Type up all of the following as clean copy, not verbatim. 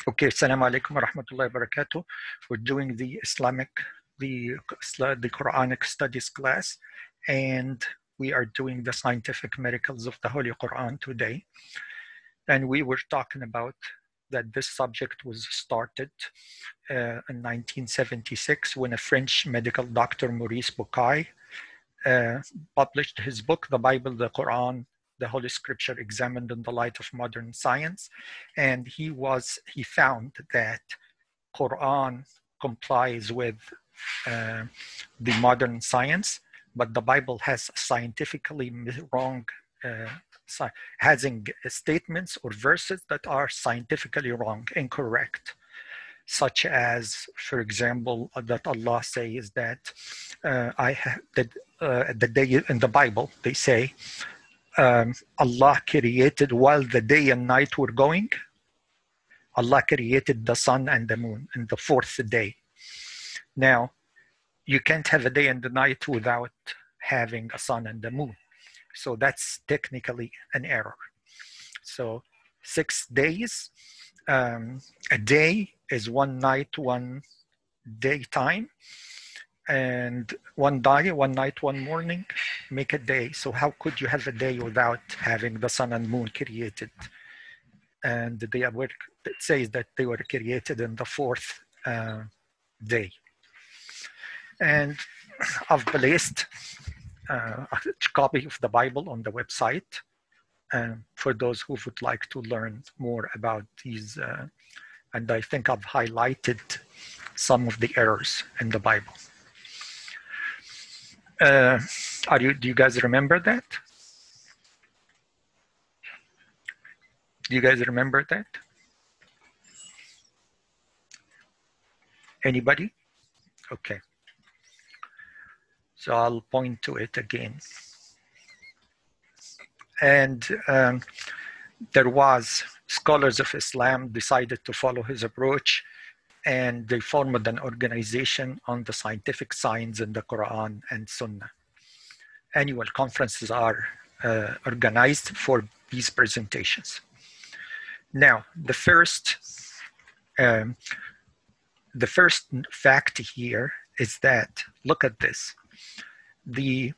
Okay, Assalamu alaikum wa rahmatullahi wa barakatuh. We're doing the Quranic studies class, and we are doing the scientific miracles of the Holy Quran today. And we were talking about that this subject was started in 1976 when a French medical doctor, Maurice Bucaille, published his book, The Bible, the Quran, the Holy Scripture examined in the light of modern science. And he found that Quran complies with the modern science, but the Bible has scientifically wrong, having statements or verses that are scientifically wrong, incorrect, such as, for example, that Allah says that the day in the Bible, they say, Allah created while the day and night were going. Allah created the sun and the moon in the fourth day. Now, you can't have a day and a night without having a sun and the moon. So that's technically an error. So 6 days, a day is one night, one daytime, and one day, one night, one morning, make a day. So how could you have a day without having the sun and moon created? And it says that they were created in the fourth day. And I've placed a copy of the Bible on the website for those who would like to learn more about these. And I think I've highlighted some of the errors in the Bible. Do you guys remember that? Do you guys remember that? Anybody? Okay. So I'll point to it again. And there was scholars of Islam decided to follow his approach, and they formed an organization on the scientific science in the Quran and Sunnah. Annual conferences are organized for these presentations. Now, the first fact here is that, look at this. The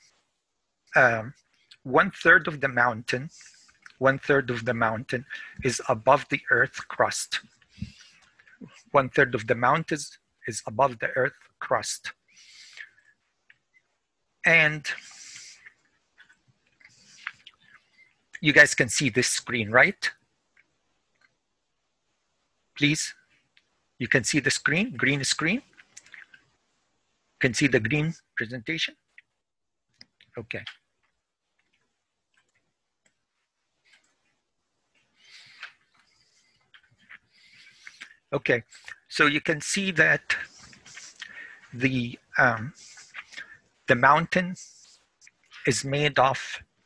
1/3 of the mountain, 1/3 of the mountain is above the earth crust. 1/3 of the mountain is above the earth crust. And you guys can see this screen, right? Please, you can see the screen, green screen? Can see the green presentation? Okay. Okay, so you can see that the mountain is made of,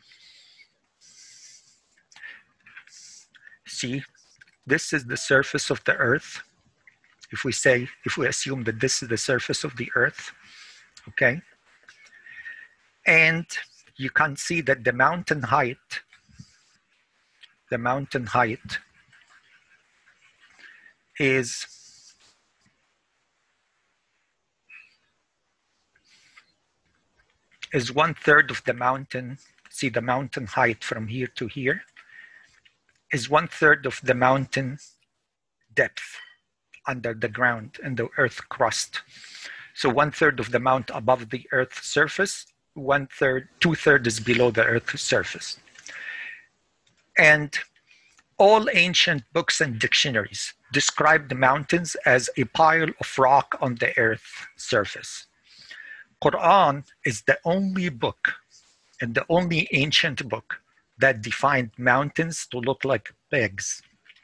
see, this is the surface of the earth. If we assume that this is the surface of the earth, okay? And you can see that the mountain height is is 1/3 of the mountain. See, the mountain height from here to here is 1/3 of the mountain depth under the ground in the earth crust. So 1/3 of the mount above the earth's surface, 1/3, 2/3 is below the earth's surface. And all ancient books and dictionaries describe the mountains as a pile of rock on the earth's surface. Quran is the only book and the only ancient book that defined mountains to look like pegs.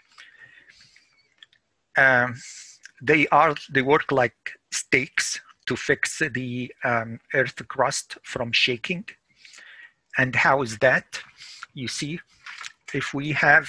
They work like stakes to fix the earth crust from shaking. And how is that? You see, if we have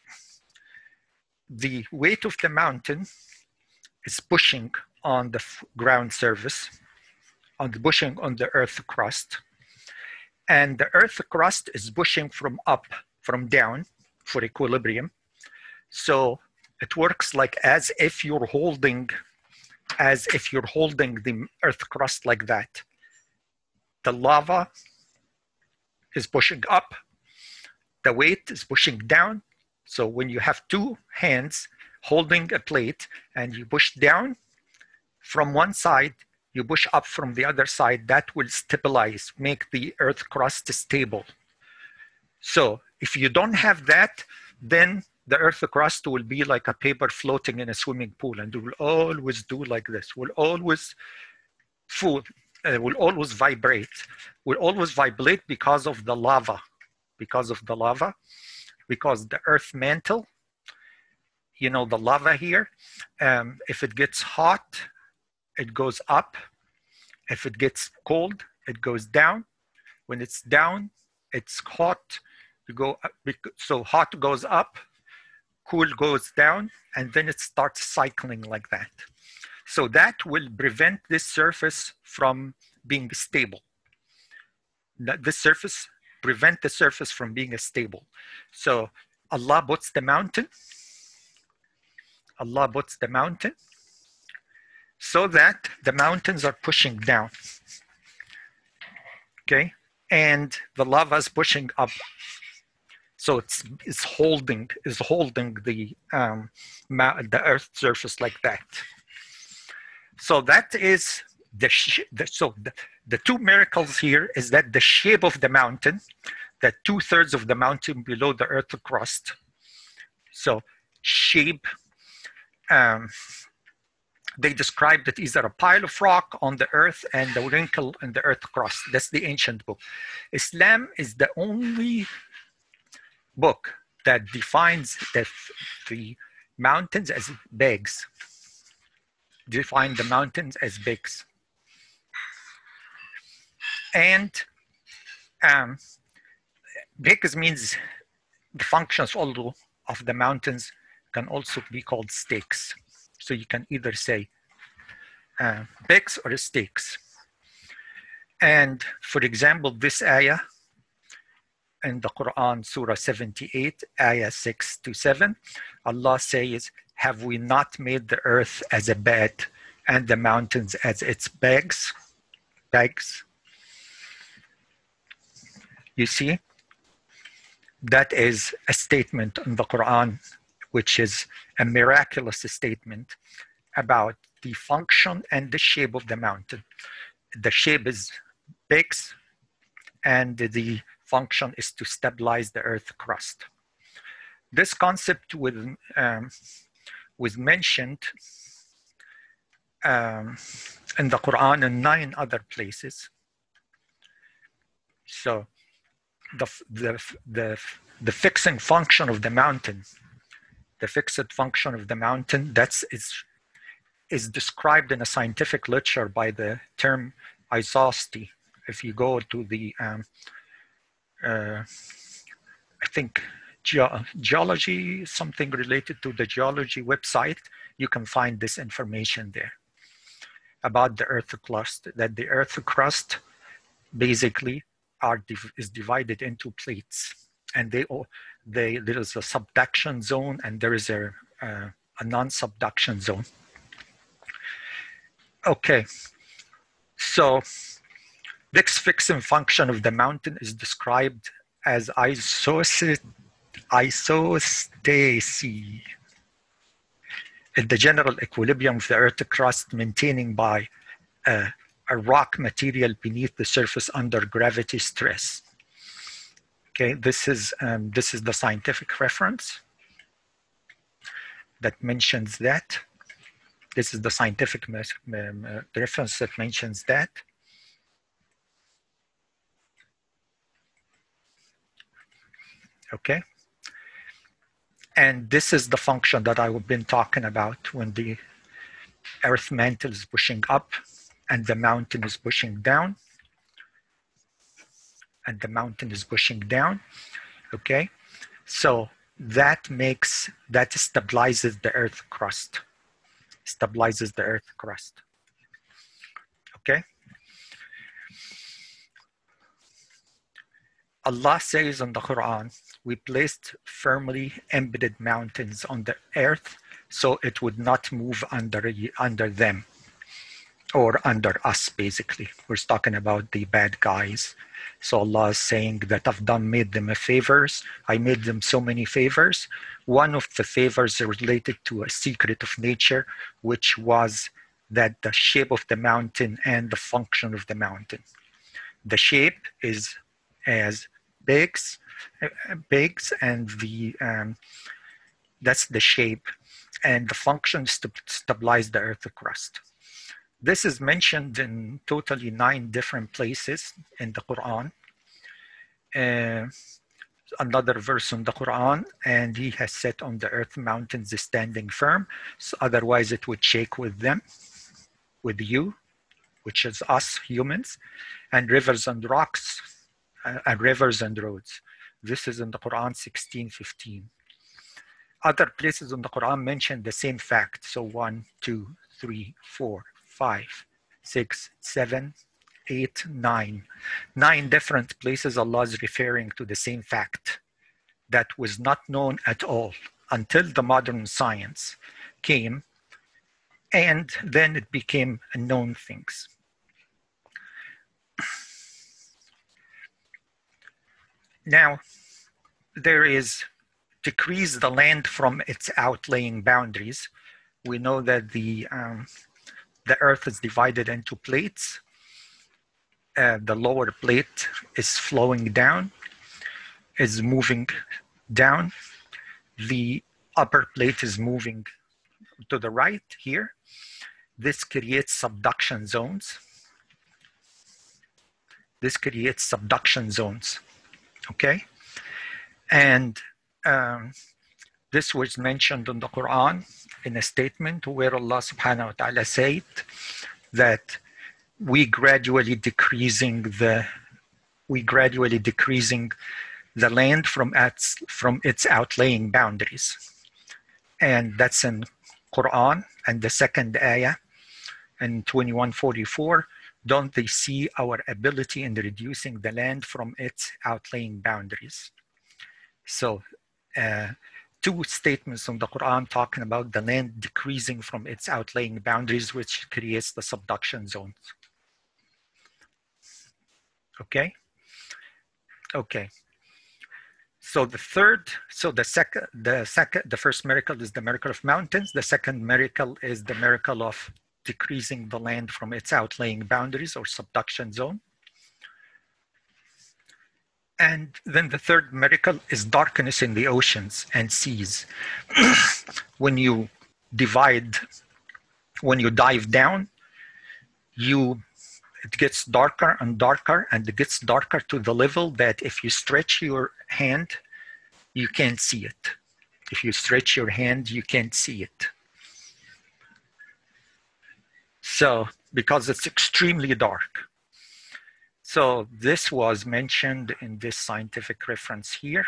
the weight of the mountain is pushing on the ground surface, pushing on the earth crust, and the earth crust is pushing from down for equilibrium. So It works like as if you're holding the earth crust like that. The lava is pushing up, the weight is pushing down. So when you have two hands holding a plate and you push down from one side, you push up from the other side, that will stabilize, make the earth crust stable. So if you don't have that, then the earth crust will be like a paper floating in a swimming pool, and it will always do like this, will always vibrate, because of the lava, because the earth mantle, the lava here, if it gets hot, it goes up. If it gets cold, it goes down. When it's down, it's hot. So hot goes up, cool goes down, and then it starts cycling like that. So that will prevent this surface from being stable. Prevent the surface from being stable. So Allah puts the mountain so that the mountains are pushing down. Okay, and the lava is pushing up. So it's holding the earth's surface like that. So that is the two miracles here is that the shape of the mountain, that 2/3 of the mountain below the earth crust. So shape, they described it either a pile of rock on the earth and the wrinkle in the earth crust. That's the ancient book. Islam is the only book that defines the mountains as bags. Define the mountains as bags. And bags means the functions also of the mountains can also be called stakes. So you can either say bags or stakes. And for example, this ayah in the Quran, Surah 78, ayah 6-7, Allah says, have we not made the earth as a bed and the mountains as its bags? You see, that is a statement in the Quran, which is a miraculous statement about the function and the shape of the mountain. The shape is bags, and the function is to stabilize the earth crust. This concept was mentioned in the Quran in 9 other places. So the fixing function of the mountain, is described in a scientific literature by the term isosty. If you go to the I think geology, something related to the geology website, you can find this information there about the earth crust, that the earth crust basically is divided into plates, and there is a subduction zone and there is a non-subduction zone. Okay, so this fixing function of the mountain is described as isostasy, in the general equilibrium of the earth crust, maintaining by a rock material beneath the surface under gravity stress. Okay, this is the scientific reference that mentions that. This is the scientific reference that mentions that. Okay, and this is the function that I've been talking about when the earth mantle is pushing up and the mountain is pushing down. Okay, so that stabilizes the earth crust. Okay. Allah says in the Quran, we placed firmly embedded mountains on the earth so it would not move under them or under us, basically. We're talking about the bad guys. So Allah is saying that I've made them a favors. I made them so many favors. One of the favors related to a secret of nature, which was that the shape of the mountain and the function of the mountain. The shape is as pigs, and that's the shape, and the function is to stabilize the earth crust. This is mentioned in totally 9 different places in the Quran. Another verse in the Quran, and he has set on the earth mountains standing firm, so otherwise it would shake with them, with you, which is us humans, and rivers and rocks, and rivers and roads. This is in the Quran 16:15. Other places in the Quran mention the same fact. So 1, 2, 3, 4, 5, 6, 7, 8, 9. 9 different places Allah is referring to the same fact that was not known at all until the modern science came, and then it became known things. Now, there is decrease the land from its outlying boundaries. We know that the earth is divided into plates. The lower plate is flowing down, is moving down. The upper plate is moving to the right here. This creates subduction zones. This creates subduction zones, okay? And this was mentioned in the Quran in a statement where Allah subhanahu wa ta'ala said that we gradually decreasing the land from its outlying boundaries. And that's in Quran, and the second ayah in 2144, don't they see our ability in reducing the land from its outlying boundaries? So 2 statements from the Quran talking about the land decreasing from its outlying boundaries, which creates the subduction zones. Okay? Okay. So the first miracle is the miracle of mountains. The second miracle is the miracle of decreasing the land from its outlying boundaries or subduction zone. And then the third miracle is darkness in the oceans and seas. When you dive down, it gets darker and darker, and it gets darker to the level that if you stretch your hand, you can't see it. If you stretch your hand, you can't see it. So, because it's extremely dark. So this was mentioned in this scientific reference here.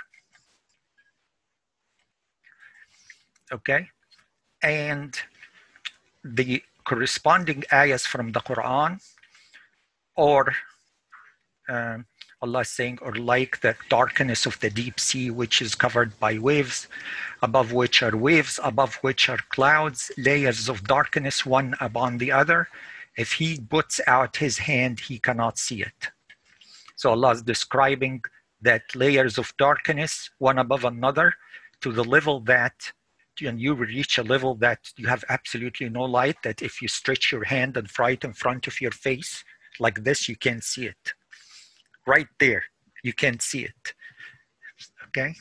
Okay, and the corresponding ayahs from the Quran, or Allah is saying, or like the darkness of the deep sea, which is covered by waves, above which are clouds, layers of darkness one upon the other. If he puts out his hand, he cannot see it. So Allah is describing that layers of darkness, one above another, to the level that, and you reach a level that you have absolutely no light, that if you stretch your hand and right in front of your face, like this, you can't see it. Right there, you can't see it. Okay?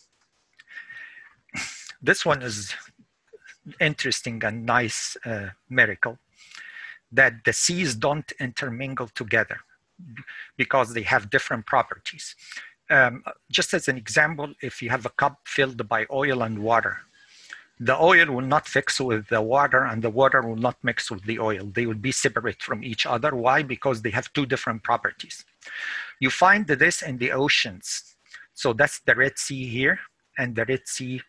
This one is interesting and nice miracle, that the seas don't intermingle together because they have different properties. Just as an example, if you have a cup filled by oil and water, the oil will not mix with the water, and the water will not mix with the oil. They will be separate from each other. Why? Because they have 2 different properties. You find this in the oceans. So that's the Red Sea here, and the Red Sea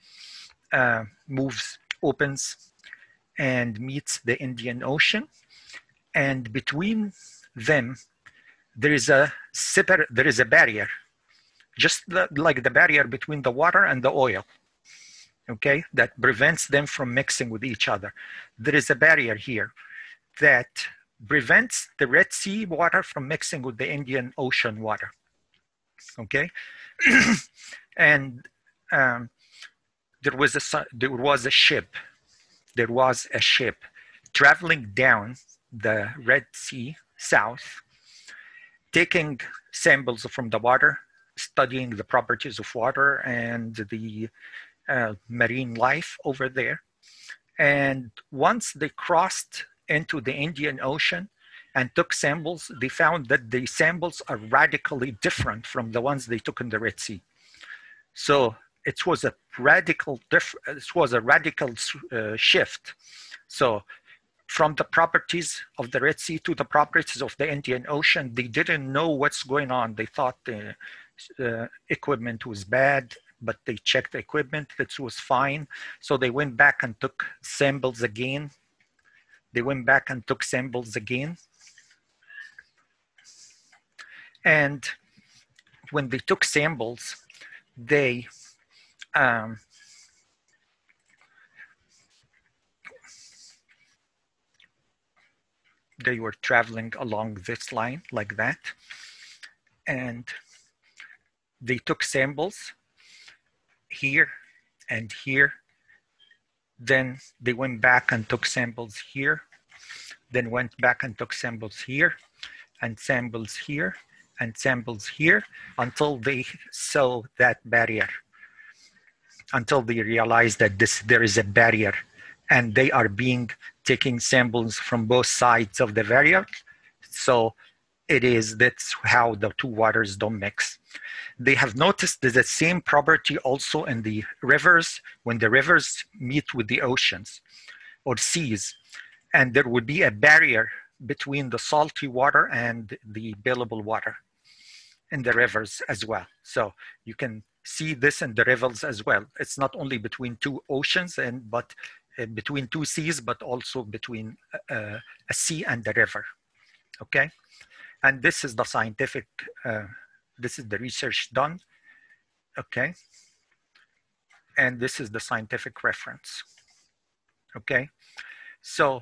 opens and meets the Indian Ocean, and between them there is a barrier, just like the barrier between the water and the oil. okay, that prevents them from mixing with each other. There is a barrier here that prevents the Red Sea water from mixing with the Indian Ocean water, okay? And there was a ship traveling down the Red Sea south, taking samples from the water, studying the properties of water and the marine life over there. And once they crossed into the Indian Ocean and took samples, they found that the samples are radically different from the ones they took in the Red Sea. So it was a radical shift. So from the properties of the Red Sea to the properties of the Indian Ocean, they didn't know what's going on. They thought the equipment was bad, but they checked the equipment, it was fine. So they went back and took samples again. And when they took samples, they were traveling along this line like that. And they took samples here and here. Then they went back and took samples here. Then went back and took samples here and samples here and samples here until they saw that barrier, until they realized that there is a barrier and they are taking samples from both sides of the barrier. So that's how the two waters don't mix. They have noticed the same property also in the rivers, when the rivers meet with the oceans or seas, and there would be a barrier between the salty water and the billable water in the rivers as well. So you can see this in the rivers as well. It's not only between two oceans, but between two seas, but also between a sea and a river, okay? And this is the scientific, this is the research done, okay? And this is the scientific reference, okay? So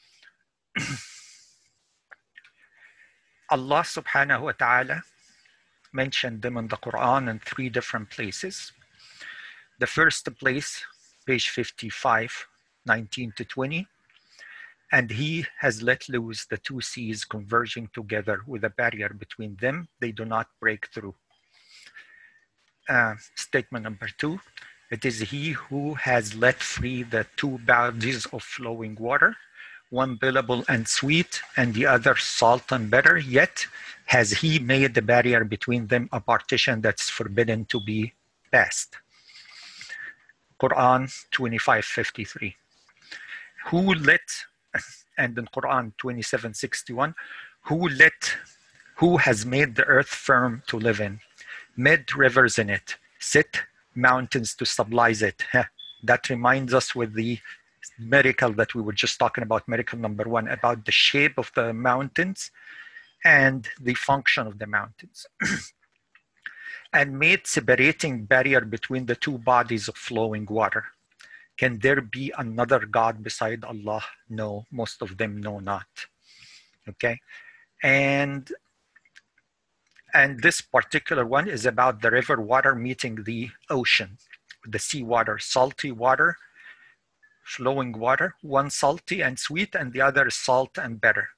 Allah subhanahu wa ta'ala mentioned them in the Quran in 3 different places. The first place, page 55, 19 to 20. And he has let loose the two seas converging together with a barrier between them. They do not break through. Statement number 2. It is he who has let free the two bodies of flowing water, one billable and sweet, and the other salt and bitter, yet has he made the barrier between them a partition that's forbidden to be passed. Quran 25:53. And in Quran 27:61, who has made the earth firm to live in, made rivers in it, set mountains to stabilize it. That reminds us with the miracle that we were just talking about, miracle number 1, about the shape of the mountains and the function of the mountains. And made separating barrier between the two bodies of flowing water. Can there be another God beside Allah? No, most of them know not. Okay, and this particular one is about the river water meeting the ocean, the sea water, salty water, flowing water, one salty and sweet, and the other salt and bitter.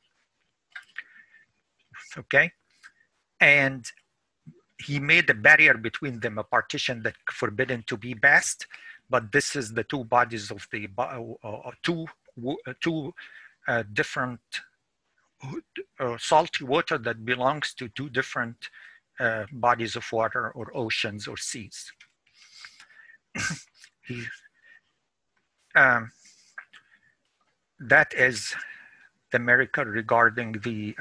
Okay, and he made a barrier between them, a partition that forbidden to be passed. But this is the two bodies of the two different salty water that belongs to two different bodies of water or oceans or seas. That is the miracle regarding the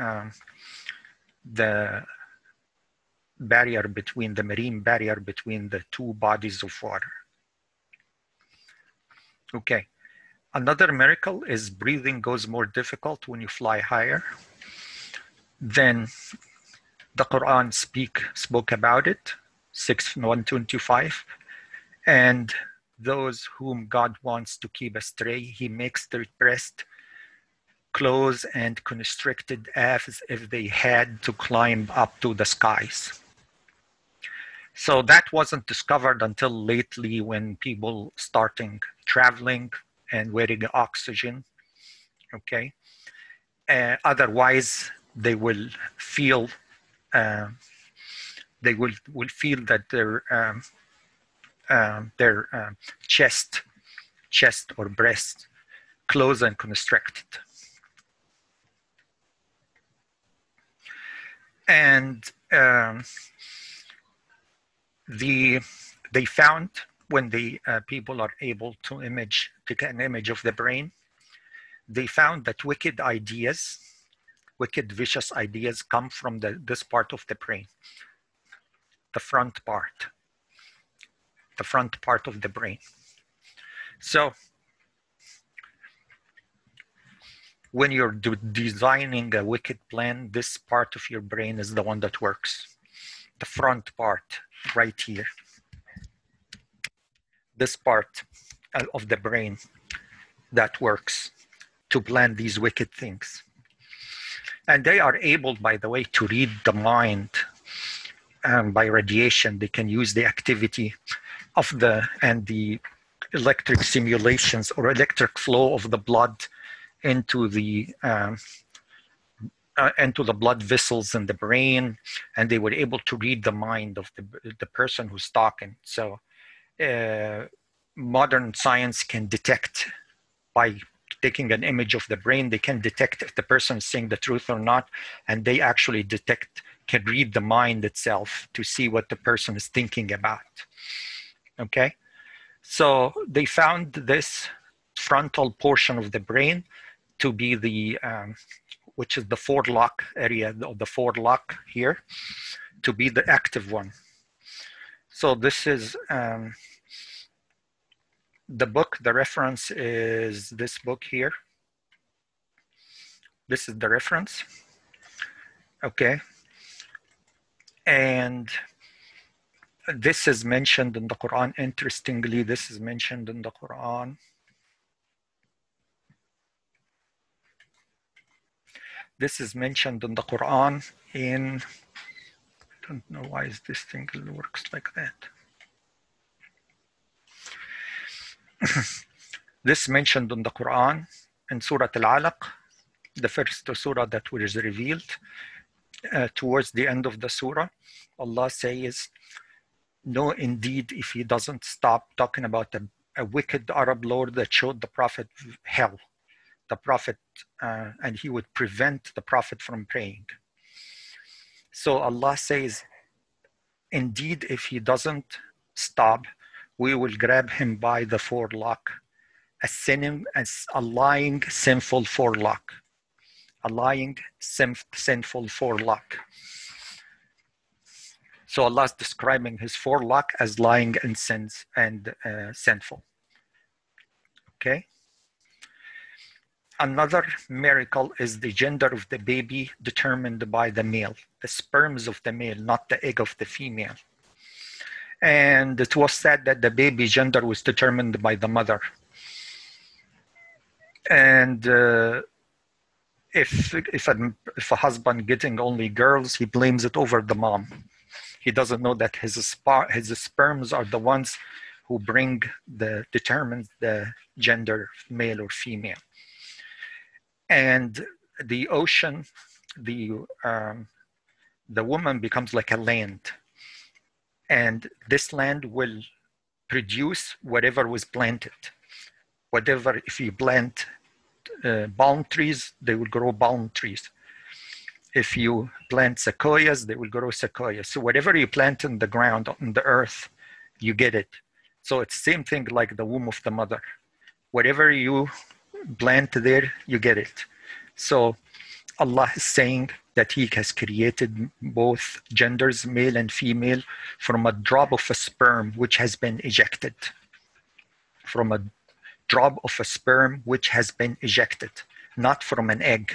barrier between the marine barrier between the two bodies of water. Okay, another miracle is breathing goes more difficult when you fly higher. Then the Quran spoke about it, 6:125, and those whom God wants to keep astray. He makes their breast close and constricted as if they had to climb up to the skies. So that wasn't discovered until lately, when people starting traveling and wearing oxygen. Okay. Otherwise, they will feel feel that their chest or breast closed and constricted. And they found, when the people are able to take an image of the brain, they found that wicked ideas, wicked, vicious ideas come from this part of the brain, the front part of the brain. So when you're designing a wicked plan, this part of your brain is the one that works. The front part, right here. This part of the brain that works to plan these wicked things. And they are able, by the way, to read the mind by radiation. They can use the activity of the electric simulations or electric flow of the blood into the blood vessels in the brain, and they were able to read the mind of the person who's talking. So modern science can detect, by taking an image of the brain, they can detect if the person is saying the truth or not, and they actually can read the mind itself to see what the person is thinking about. Okay, so they found this frontal portion of the brain to be the which is the forelock area, the forelock here, to be the active one. So this is the book. The reference is this book here. This is the reference. Okay. And this is mentioned in the Quran. Interestingly, this is mentioned in the Quran. This is mentioned in the Quran in, I don't know why is this thing works like that. This mentioned in the Quran in Surah Al-Alaq, the first surah that was revealed. Towards the end of the surah, Allah says, no, indeed, if he doesn't stop talking about a wicked Arab lord that showed the Prophet hell, the Prophet, and he would prevent the Prophet from praying. So Allah says, indeed, if he doesn't stop, we will grab him by the forelock, as a lying, sinful forelock. A lying, sinful forelock. So Allah is describing his forelock as lying and sinful. Okay. Another miracle is the gender of the baby determined by the male, the sperms of the male, not the egg of the female. And it was said that the baby gender was determined by the mother. And if a husband getting only girls, he blames it over the mom. He doesn't know that his sperms are the ones who determine the gender, male or female. And the ocean, the woman becomes like a land, and this land will produce whatever was planted. Whatever, if you plant palm trees, they will grow palm trees. If you plant sequoias, they will grow sequoias. So whatever you plant in the ground, on the earth, you get it. So it's the same thing like the womb of the mother. Whatever you plant there, you get it. So Allah is saying that he has created both genders, male and female, from a drop of a sperm which has been ejected. From a drop of a sperm which has been ejected, not from an egg.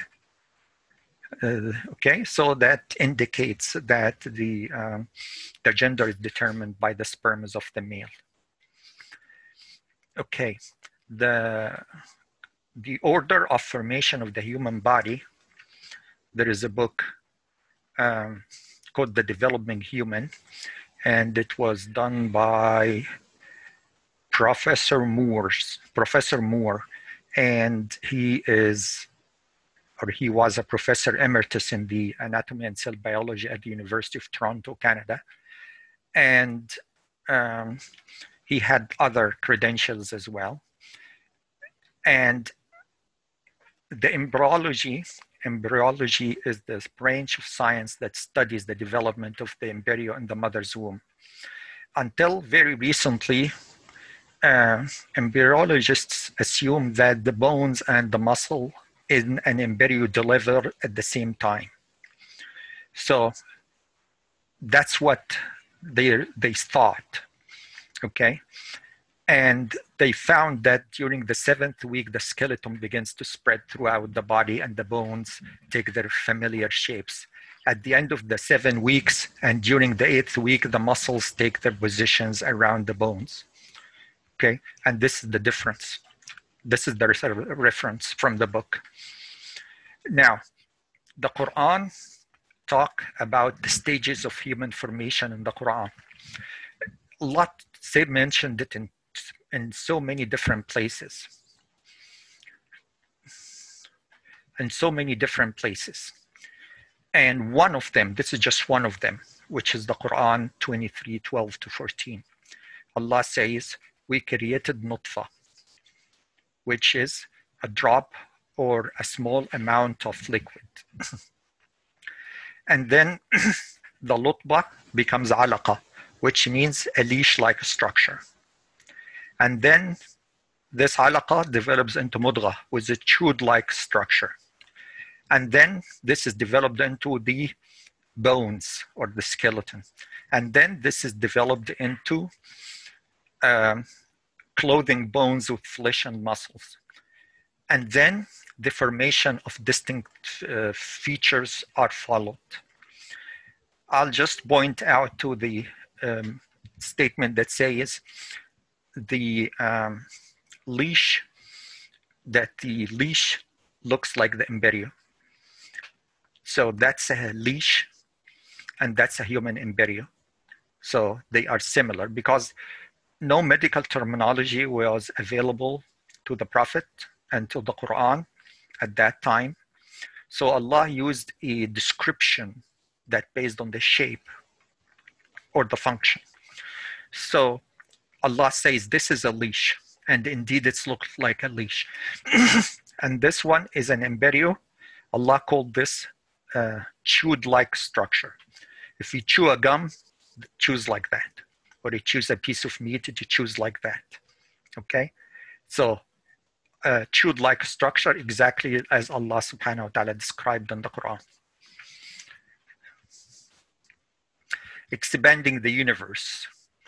Okay, so that indicates that the gender is determined by the sperms of the male. Okay, the order of formation of the human body, there is a book called The Developing Human, and it was done by Professor Moore, and he was a professor emeritus in the anatomy and cell biology at the University of Toronto, Canada. And he had other credentials as well. And the embryology is this branch of science that studies the development of the embryo in the mother's womb. Until very recently, embryologists assume that the bones and the muscle in an embryo deliver at the same time. So that's what they thought, okay? And they found that during the 7th week, the skeleton begins to spread throughout the body and the bones take their familiar shapes. At the end of the 7 weeks and during the 8th week, the muscles take their positions around the bones. Okay, and this is the difference. This is the reference from the book. Now, the Quran talk about the stages of human formation in the Quran. A lot, they mentioned it in so many different places. In so many different places. And one of them, this is just one of them, which is the Quran 23:12-14. Allah says, we created nutfa, which is a drop or a small amount of liquid. And then the lutba becomes alaqa, which means a leash-like structure. And then this alaqa develops into mudghah, with a tube-like structure. And then this is developed into the bones or the skeleton. And then this is developed into clothing bones with flesh and muscles. And then the formation of distinct features are followed. I'll just point out to the statement that says the leash looks like the embryo. So that's a leash and that's a human embryo. So they are similar because no medical terminology was available to the Prophet and to the Quran at that time. So Allah used a description that based on the shape or the function. So Allah says this is a leash, and indeed it's looked like a leash. And this one is an embryo. Allah called this chewed-like structure. If you chew a gum, it chews like that. Or you choose a piece of meat, it chews like that. Okay? So chewed-like structure, exactly as Allah subhanahu wa ta'ala described in the Quran. Expanding the universe.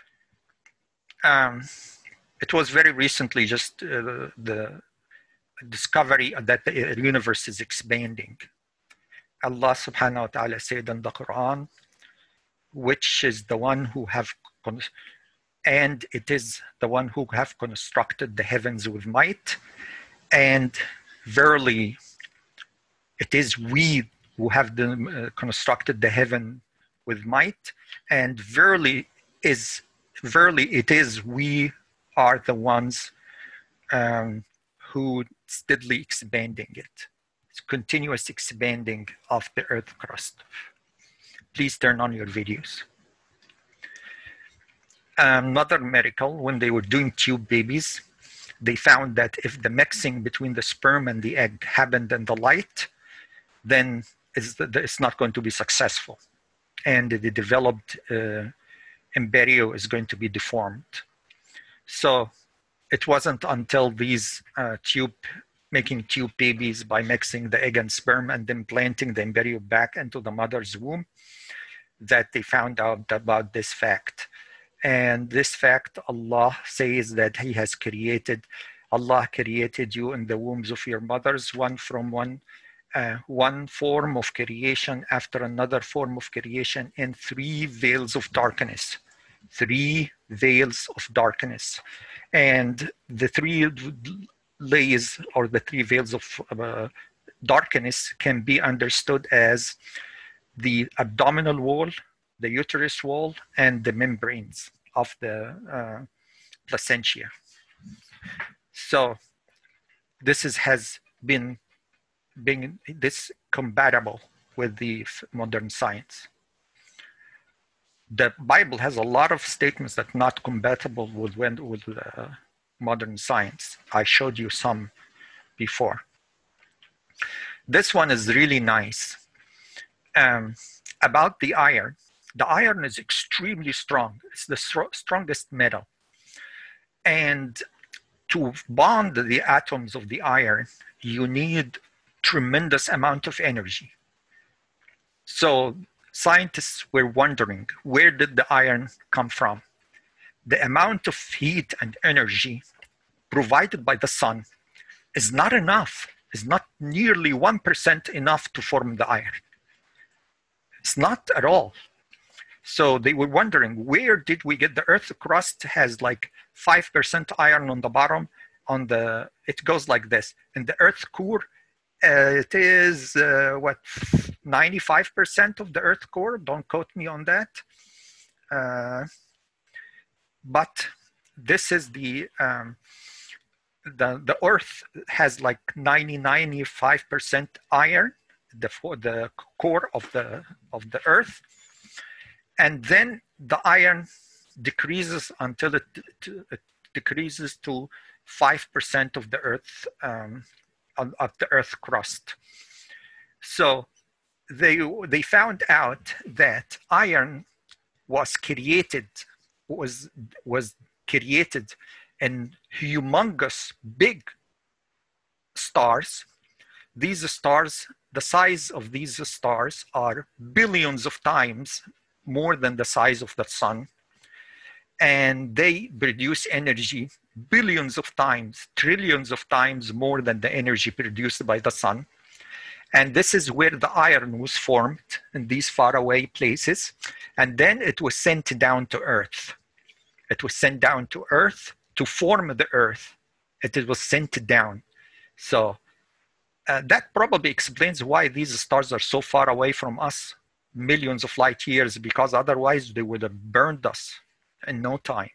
It was very recently just the discovery that the universe is expanding. Allah subhanahu wa ta'ala said in the Quran, which is the one who have, and it is the one who have constructed the heavens with might, and verily it is we who have constructed the heaven with might, and verily it is we are the ones who steadily expanding it. It's continuous expanding of the earth crust. Please turn on your videos. Another miracle, when they were doing tube babies, they found that if the mixing between the sperm and the egg happened in the light, then it's not going to be successful. And the developed embryo is going to be deformed. So it wasn't until these making tube babies by mixing the egg and sperm and then planting the embryo back into the mother's womb that they found out about this fact. And this fact, Allah says that He has created, Allah created you in the wombs of your mothers, one form of creation after another form of creation in 3 veils of darkness. 3 veils of darkness. And the 3 layers or the 3 veils of darkness can be understood as the abdominal wall, the uterus wall, and the membranes of the placentia. So this has been this compatible with the modern science. The Bible has a lot of statements that are not compatible with modern science. I showed you some before. This one is really nice. About the iron. The iron is extremely strong. It's the strongest metal. And to bond the atoms of the iron, you need tremendous amount of energy. So scientists were wondering, where did the iron come from? The amount of heat and energy provided by the sun is not enough, is not nearly 1% enough to form the iron. It's not at all. So they were wondering, where did we get the Earth crust has like 5% iron on the bottom. It goes like this. In the Earth core, it is 95% of the Earth core. Don't quote me on that. But this is the Earth has like 95% iron, the core of the Earth, and then the iron decreases until it decreases to 5% of the Earth of the Earth crust. So they found out that iron was created in humongous big stars. These stars, the size of these stars are billions of times more than the size of the sun. And they produce energy billions of times, trillions of times more than the energy produced by the sun. And this is where the iron was formed, in these faraway places. And then it was sent down to Earth. It was sent down to Earth to form the Earth. It was sent down. So that probably explains why these stars are so far away from us, millions of light years, because otherwise they would have burned us in no time.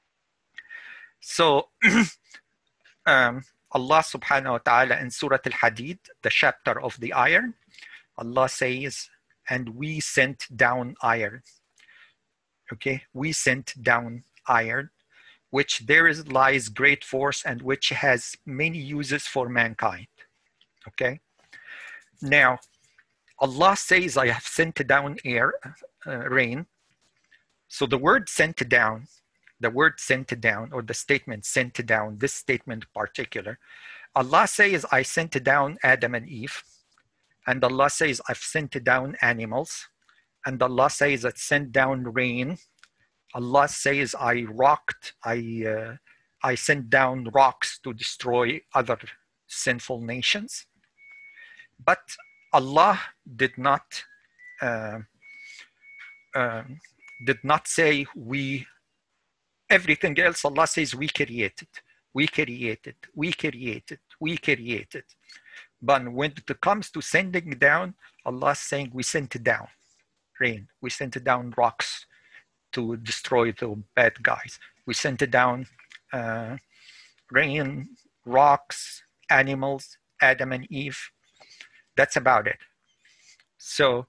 So Allah subhanahu wa ta'ala in Surah Al-Hadid, the chapter of the iron, Allah says, and we sent down iron. Okay, we sent down iron, which lies great force and which has many uses for mankind. Okay, now Allah says, I have sent down rain. So the word sent down, or the statement sent down, this statement in particular, Allah says, I sent down Adam and Eve. And Allah says, I've sent down animals. And Allah says, I sent down rain. Allah says, I sent down rocks to destroy other sinful nations. But Allah did not say we, everything else Allah says we created. But when it comes to sending down, Allah is saying we sent down rain. We sent down rocks to destroy the bad guys. We sent down rain, rocks, animals, Adam and Eve. That's about it. So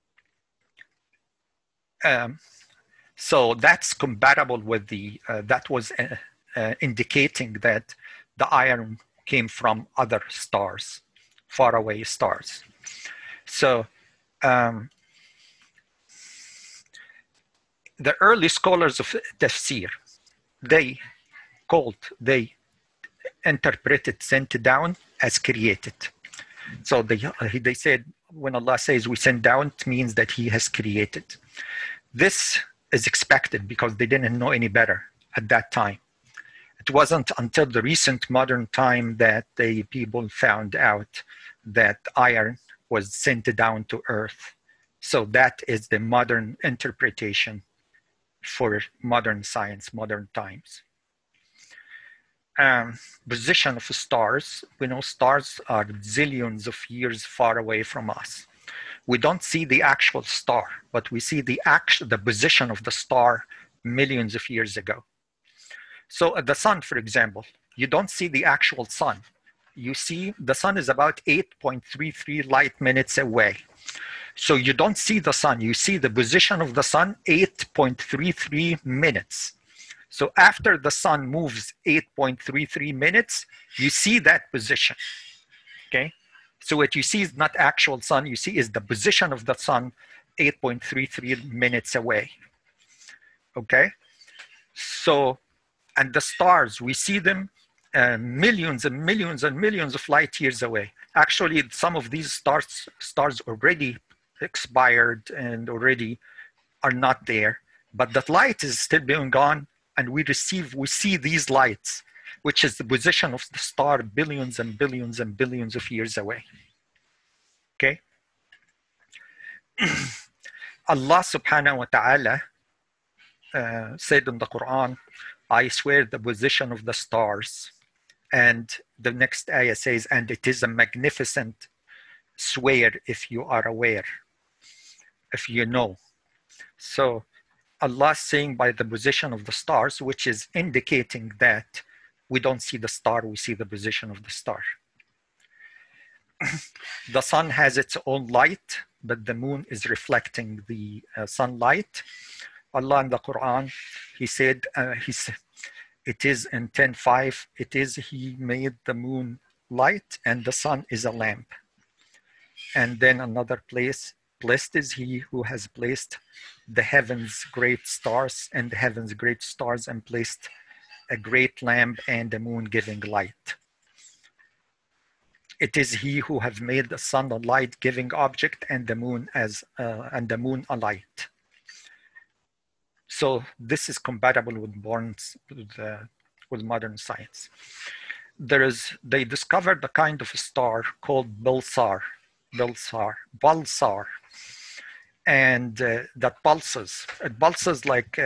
that's compatible with that was indicating that the iron came from other stars, faraway stars. So the early scholars of tafsir, they interpreted sent down as created. So they said, when Allah says we send down, it means that He has created. This is expected because they didn't know any better at that time. It wasn't until the recent modern time that people found out that iron was sent down to Earth. So that is the modern interpretation for modern science, modern times. Position of stars. We know stars are zillions of years far away from us. We don't see the actual star, but we see the position of the star millions of years ago. So the sun, for example, you don't see the actual sun. You see the sun is about 8.33 light minutes away. So you don't see the sun, you see the position of the sun 8.33 minutes. So after the sun moves 8.33 minutes, you see that position, okay? So what you see is not actual sun, you see is the position of the sun 8.33 minutes away, okay? So, and the stars, we see them millions and millions and millions of light years away. Actually, some of these stars already expired and already are not there, but that light is still being gone, and we see these lights, which is the position of the star billions and billions and billions of years away. Okay? Allah subhanahu wa ta'ala said in the Quran, I swear the position of the stars. And the next ayah says, and it is a magnificent swear if you are aware, if you know. So Allah saying by the position of the stars, which is indicating that we don't see the star, we see the position of the star. The sun has its own light, but the moon is reflecting the sunlight. Allah in the Quran, He said, it is in 10:5, it is He made the moon light and the sun is a lamp. And then another place, blessed is He who has placed the heavens great stars and the heavens great stars and placed a great lamp and the moon giving light. It is He who has made the sun a light giving object and the moon a light. So this is compatible with modern science. They discovered a kind of a star called Pulsar, and that pulses. It pulses like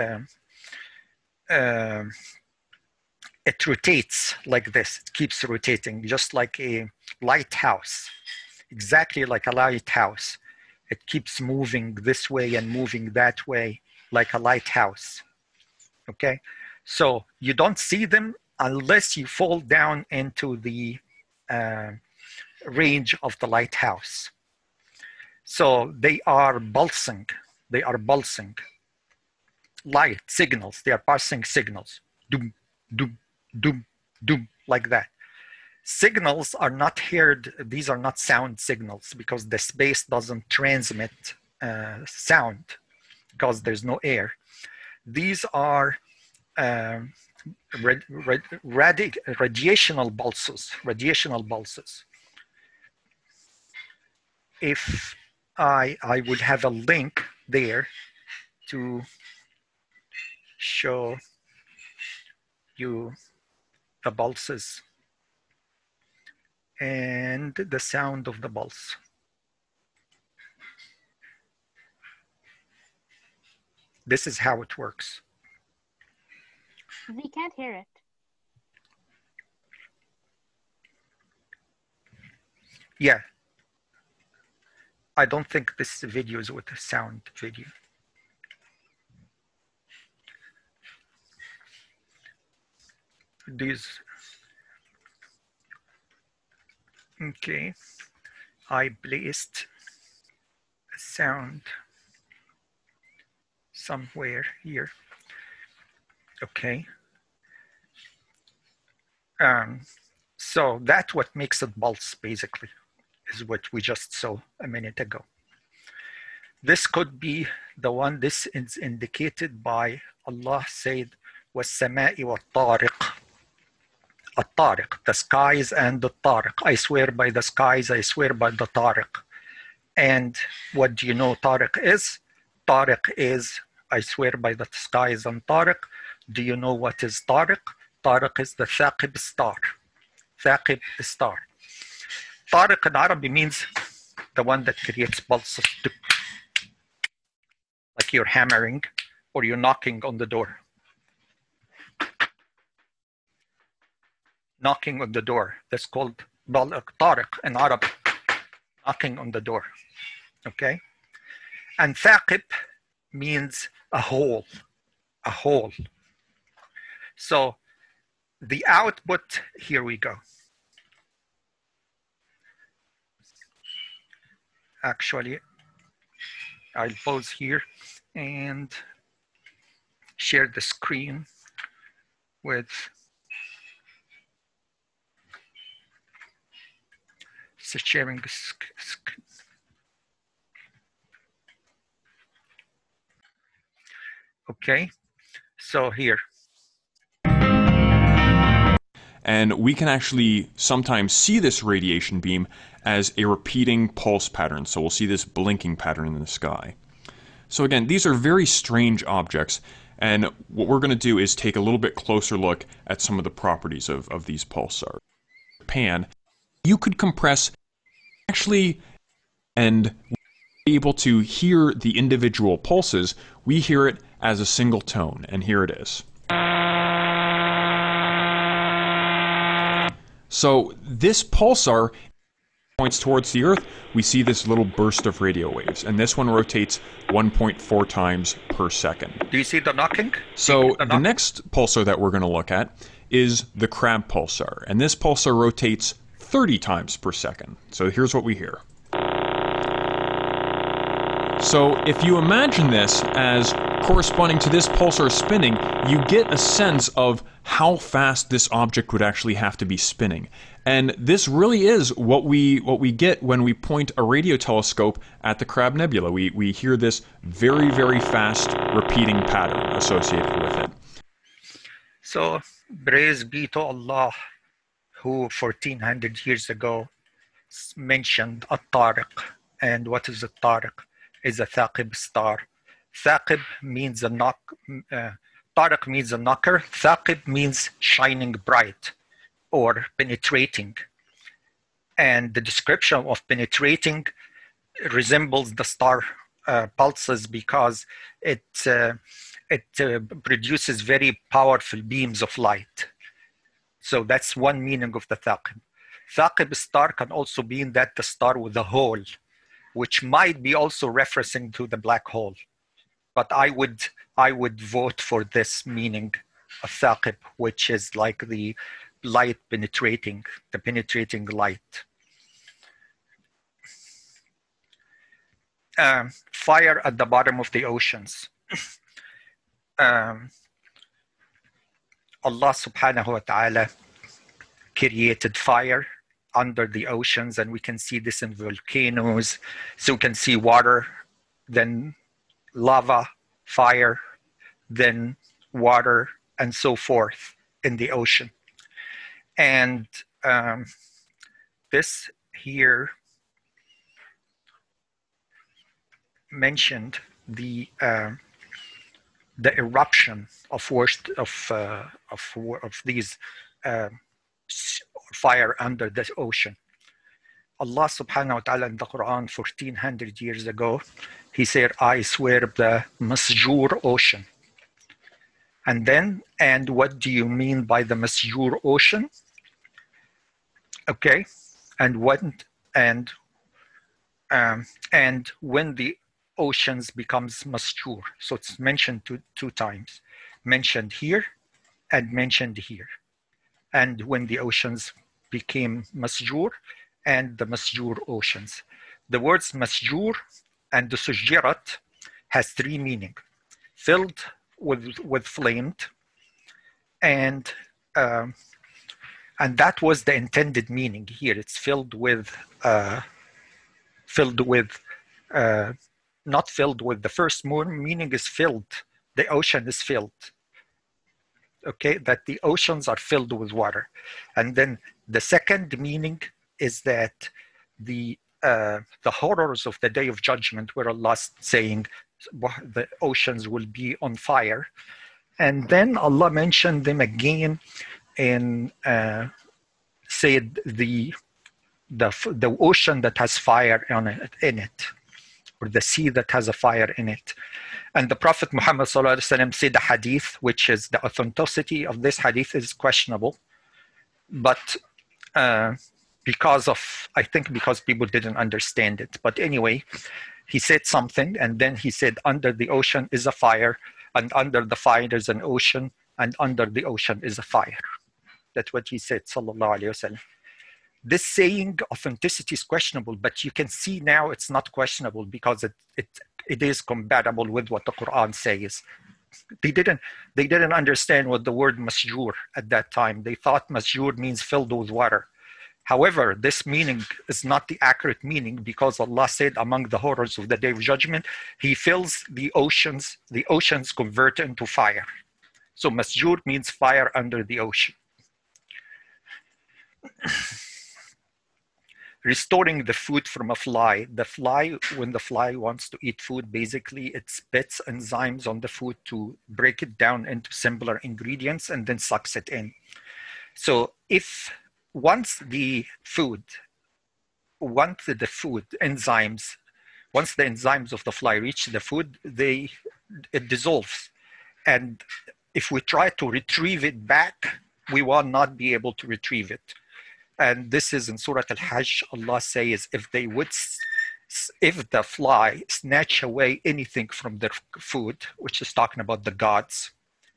it rotates like this. It keeps rotating, just like a lighthouse, exactly like a lighthouse. It keeps moving this way and moving that way, like a lighthouse, okay? So you don't see them unless you fall down into the range of the lighthouse. So they are pulsing, light signals, they are passing signals, doom, doom, doom, doom, like that. Signals are not heard, these are not sound signals because the space doesn't transmit sound, because there's no air. These are radiational pulses. If I would have a link there to show you the pulses and the sound of the pulse. This is how it works. We can't hear it. Yeah. I don't think this video is with a sound video. Okay. I placed a sound somewhere here. Okay. So that's what makes it pulse, basically, is what we just saw a minute ago. This could be the one, this is indicated by Allah said, وَالسَّمَاءِ وَالطَّارِقِ. الطارق, the skies and the tariq. I swear by the skies, I swear by the tariq. And what do you know tariq is? Tariq is, I swear by the skies and tariq. Do you know what is tariq? Tariq is the thaqib star. Thaqib star. Tariq in Arabic means the one that creates pulses, like you're hammering or you're knocking on the door. Knocking on the door. That's called tariq in Arabic. Knocking on the door. Okay? And thaqib means a hole. A hole. So the output, here we go. Actually, I'll pause here and share the screen with sharing. Okay, so here. And we can actually sometimes see this radiation beam as a repeating pulse pattern. So we'll see this blinking pattern in the sky. So again, these are very strange objects. And what we're going to do is take a little bit closer look at some of the properties of these pulsars. Japan, you could compress actually and be able to hear the individual pulses. We hear it as a single tone, and here it is. So this pulsar points towards the Earth. We see this little burst of radio waves, and this one rotates 1.4 times per second. Do you see the knocking? So the next pulsar that we're going to look at is the Crab pulsar, and this pulsar rotates 30 times per second. So here's what we hear. So if you imagine this as corresponding to this pulsar spinning, you get a sense of how fast this object would actually have to be spinning. And this really is what we get when we point a radio telescope at the Crab Nebula. We hear this very, very fast repeating pattern associated with it. So praise be to Allah, who 1400 years ago mentioned a-Tariq. And what is a-Tariq? Is a Thaqib star. Thaqib means a knock. Tariq means a knocker. Thaqib means shining bright or penetrating. And the description of penetrating resembles the star pulses because it produces very powerful beams of light. So that's one meaning of the Thaqib. Thaqib star can also mean that the star with a hole, which might be also referencing to the black hole. But I would vote for this meaning of Thaqib, which is like the light penetrating, the penetrating light. Fire at the bottom of the oceans. Allah subhanahu wa ta'ala created fire under the oceans, and we can see this in volcanoes. So we can see water, then lava, fire, then water, and so forth in the ocean. And this here mentioned the eruption of these fire under the ocean. Allah subhanahu wa ta'ala in the Quran 1400 years ago, he said, I swear the Masjur ocean. And what do you mean by the Masjur ocean? Okay, and when the oceans becomes Masjur, so it's mentioned two times, mentioned here and mentioned here. And when the oceans became Masjur and the Masjur oceans. The words Masjur and the Sujjirat has three meanings. Filled with flamed, and that was the intended meaning here. It's filled with, not filled with, the first meaning is filled. The ocean is filled. Okay, that the oceans are filled with water. And then the second meaning is that the horrors of the Day of Judgment, where Allah is saying the oceans will be on fire. And then Allah mentioned them again and said the ocean that has fire in it. or the sea that has a fire in it. And the Prophet Muhammad ﷺ said a hadith, which is the authenticity of this hadith is questionable, but I think because people didn't understand it. But anyway, he said something, and then he said, under the ocean is a fire, and under the fire is an ocean, and under the ocean is a fire. That's what he said, sallallahu alayhi wasallam. This saying, authenticity is questionable, but you can see now it's not questionable because it is compatible with what the Quran says. They didn't understand what the word masjur at that time. They thought masjur means filled with water. However, this meaning is not the accurate meaning, because Allah said among the horrors of the Day of Judgment, He fills the oceans convert into fire. So masjur means fire under the ocean. Restoring the food from a fly. The fly, when the fly wants to eat food, basically it spits enzymes on the food to break it down into simpler ingredients and then sucks it in. So if once the enzymes of the fly reach the food, it dissolves. And if we try to retrieve it back, we will not be able to retrieve it. And this is in Surah Al-Hajj. Allah says, if the fly snatch away anything from their food, which is talking about the gods,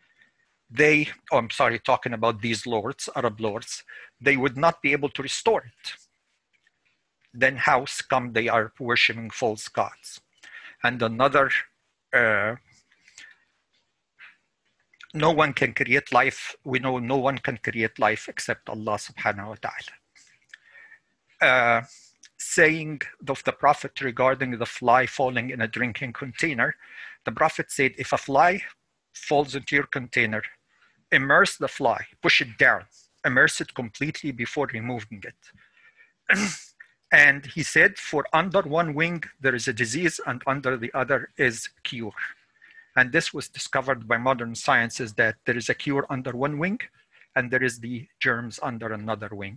talking about these lords, Arab lords, they would not be able to restore it. Then how come they are worshipping false gods? And another, no one can create life. We know no one can create life except Allah subhanahu wa ta'ala. Saying of the Prophet regarding the fly falling in a drinking container, the Prophet said, if a fly falls into your container, immerse the fly, push it down, immerse it completely before removing it. And he said, for under one wing there is a disease and under the other is cure. And this was discovered by modern sciences, that there is a cure under one wing and there is the germs under another wing.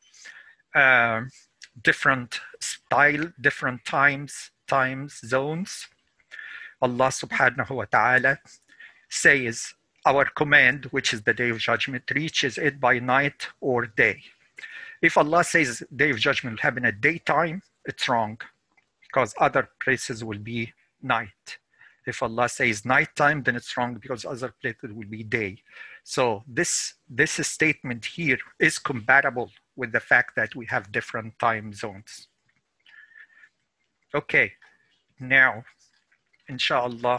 Different style, different time zones. Allah subhanahu wa ta'ala says, our command, which is the Day of Judgment, reaches it by night or day. If Allah says Day of Judgment will happen at daytime, it's wrong, because other places will be night. If Allah says nighttime, then it's wrong, because other places will be day. So this statement here is compatible with the fact that we have different time zones. Okay, now, inshallah,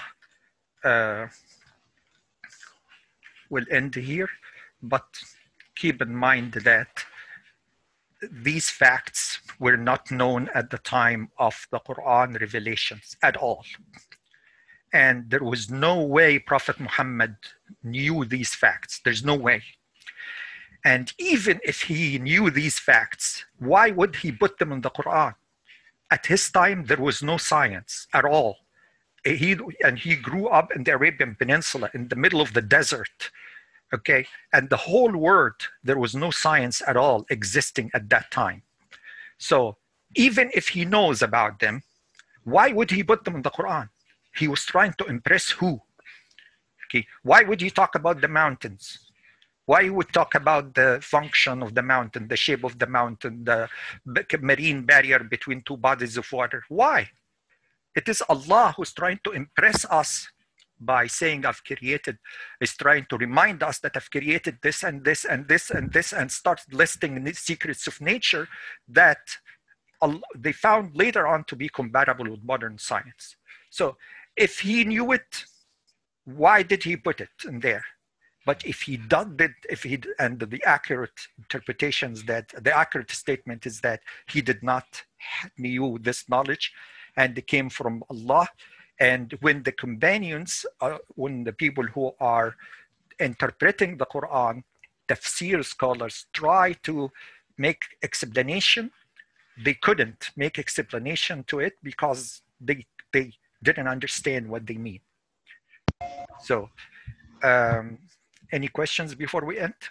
we'll end here, but keep in mind that these facts were not known at the time of the Quran revelations at all. And there was no way Prophet Muhammad knew these facts. There's no way. And even if he knew these facts, why would he put them in the Quran? At his time, there was no science at all. He grew up in the Arabian Peninsula in the middle of the desert. Okay, and the whole world, there was no science at all existing at that time. So even if he knows about them, why would he put them in the Quran? He was trying to impress who? Okay, why would he talk about the mountains? Why would talk about the function of the mountain, the shape of the mountain, the marine barrier between two bodies of water? Why? It is Allah who's trying to impress us by saying I've created, is trying to remind us that I've created this and this and this and this, and start listing the secrets of nature that they found later on to be compatible with modern science. So if he knew it, why did he put it in there? But if he did it, and the accurate interpretations, that the accurate statement is that he did not knew this knowledge, and it came from Allah. And when the companions, when the people who are interpreting the Quran, tafsir scholars, try to make explanation, they couldn't make explanation to it because they didn't understand what they mean. So, any questions before we end?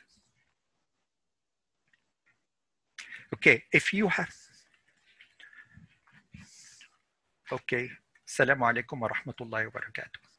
Okay, if you have, okay. السلام عليكم ورحمة الله وبركاته.